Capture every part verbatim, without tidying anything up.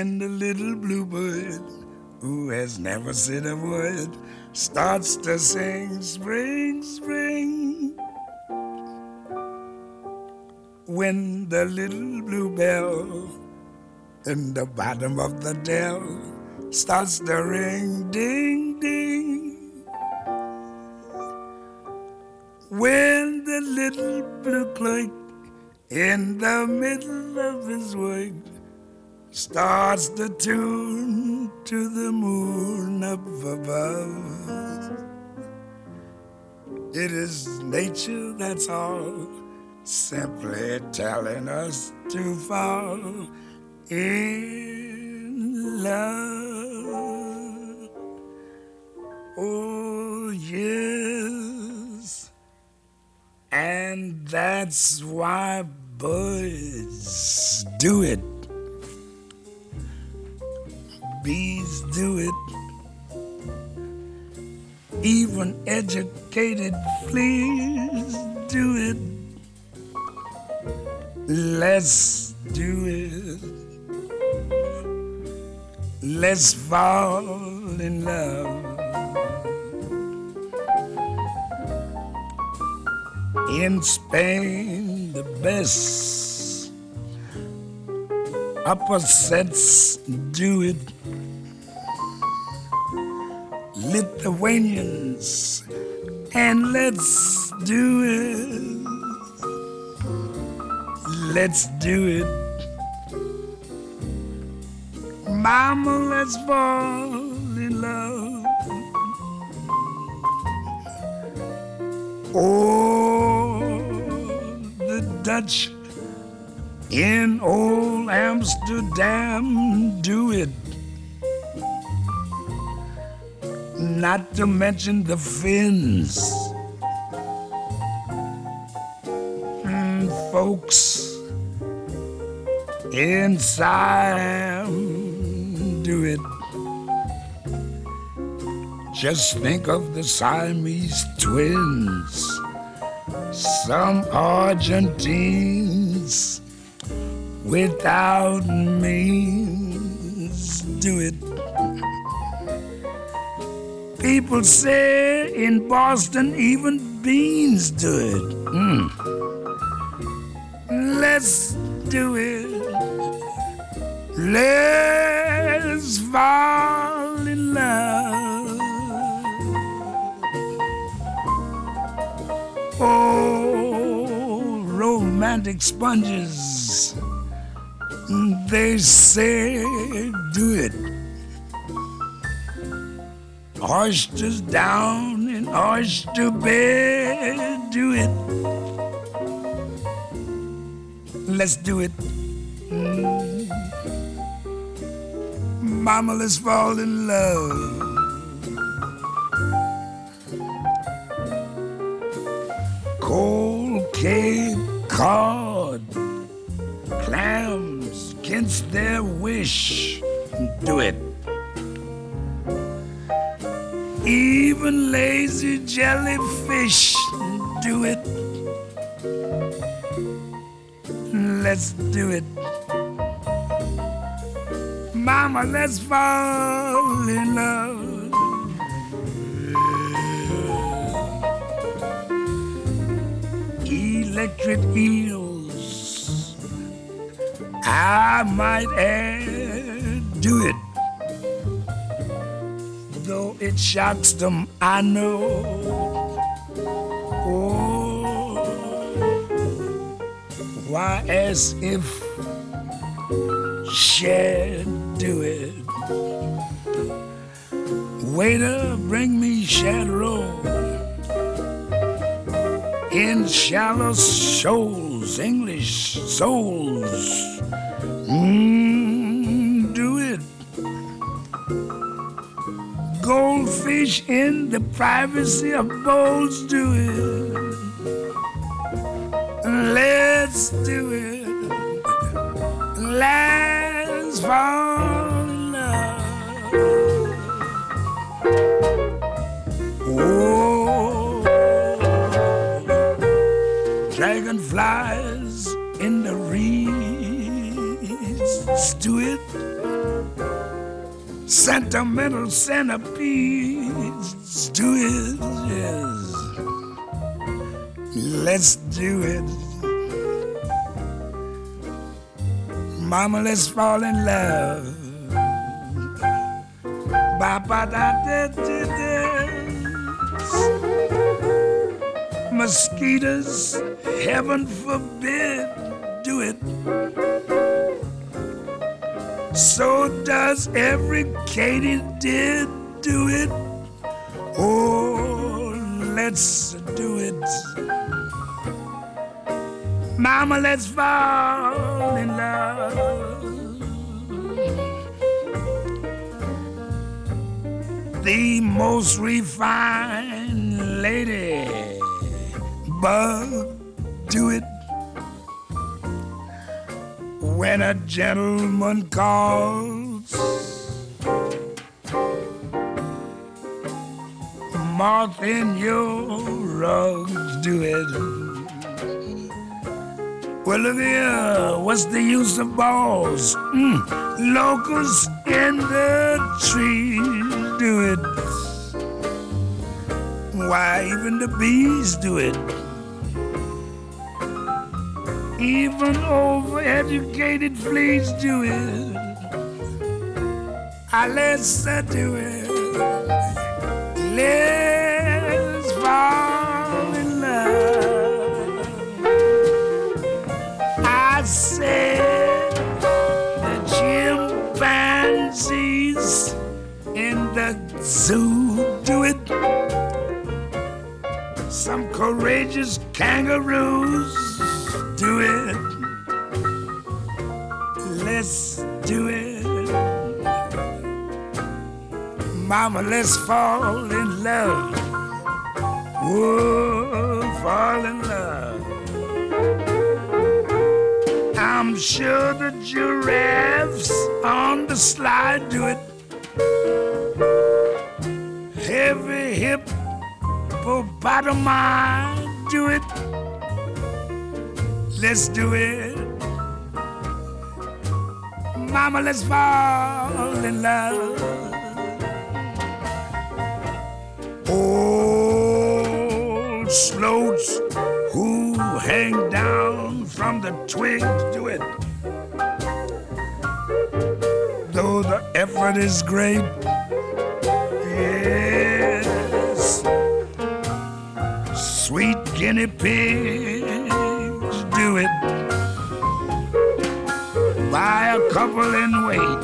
when the little bluebird, who has never said a word, starts to sing spring, spring. When the little bluebell in the bottom of the dell starts to ring, ding, ding. When the little blue clerk in the middle of his work starts to tune to the moon up above, it is nature, that's all, simply telling us to fall in love. Oh, yes. And that's why birds do it. Bees do it. Even educated fleas do it. Let's do it. Let's fall in love. In Spain, the best opposites do it. Lithuanians, and let's do it. Let's do it. Mama, let's fall in love. Oh, the Dutch in old Amsterdam do it. Not to mention the Finns. Mm, folks in Siam do it. Just think of the Siamese twins. Some Argentines without means do it. People say in Boston even beans do it. Mm. Let's do it. Let's fall in love. Oh, romantic sponges, they say do it. Oysters down in Oyster Bay do it. Let's do it. Mm. Mama, let's fall in love. Cold Cape Cod clams against their wish do it. Even lazy jellyfish do it. Let's do it. Mama, let's fall in love. Electric eels, I might add, do it. Though it shocks them, I know. Oh, why, as if shad do it. Waiter, bring me shad roll in shallow shoals, English souls. Mmm, do it. Goldfish in the privacy of bowls do it. Let's do it. Let's fall in love. Oh, dragonflies in the reeds do it. sentimental centipedes do it, yes. Let's do it. Mama, let's fall in love. Ba ba da da da da. Mosquitoes, heaven forbid, do it. So does every katydid do it. Oh, let's do it. Mama, let's fall in love. The most refined lady bug do it. When a gentleman calls, moth in your rugs do it. Well, look here, what's the use of balls? Mm, locusts in the trees do it. Why, even the bees do it. Even overeducated fleas do it. Ah, let's uh, do it. Let's fall in love. I said the chimpanzees in the zoo do it. Some courageous kangaroos do it. Let's do it. Mama, let's fall in love. Whoa, fall in love. I'm sure the giraffes on the slide do it. Heavy hippopotami do it. Let's do it. Mama, let's fall in love. Old sloats who hang down from the twigs do it. Though the effort is great, yes. Sweet guinea pigs do it. Buy a couple and wait.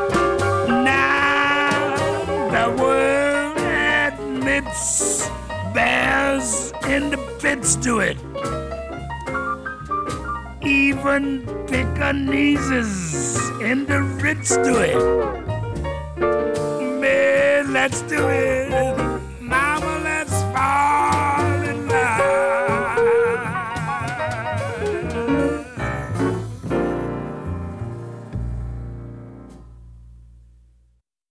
Now the world admits bears in the pits do it. Even Pekingese in the Ritz do it. Man, let's do it.